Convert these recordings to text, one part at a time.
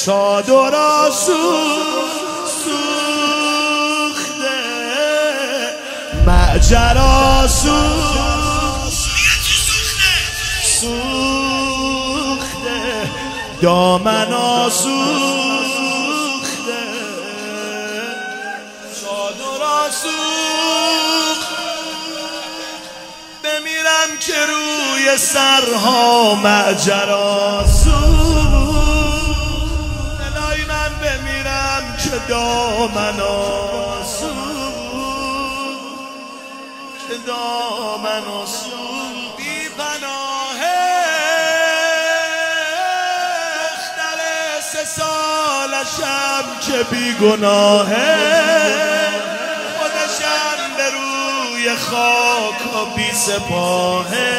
چادر سوخته ماجرا سوخته دامنا سوخته چادر سوخته بمیرم که روی سرها ماجرا الهی من بمیرم که دامنا که دامنا بی پناهه دختر 3 سالشم که بی گناهه خودشم به روی خاک و بی سپاهه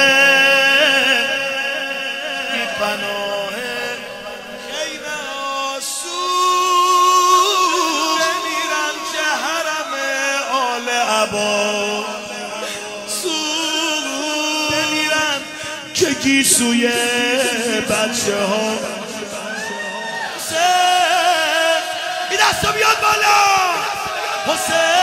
بی پناهه خیمه آسود بمیرم که حرم آل عبا سود بمیرم که گیسوی بچه ها حسین این دستو بیاد بالا حسین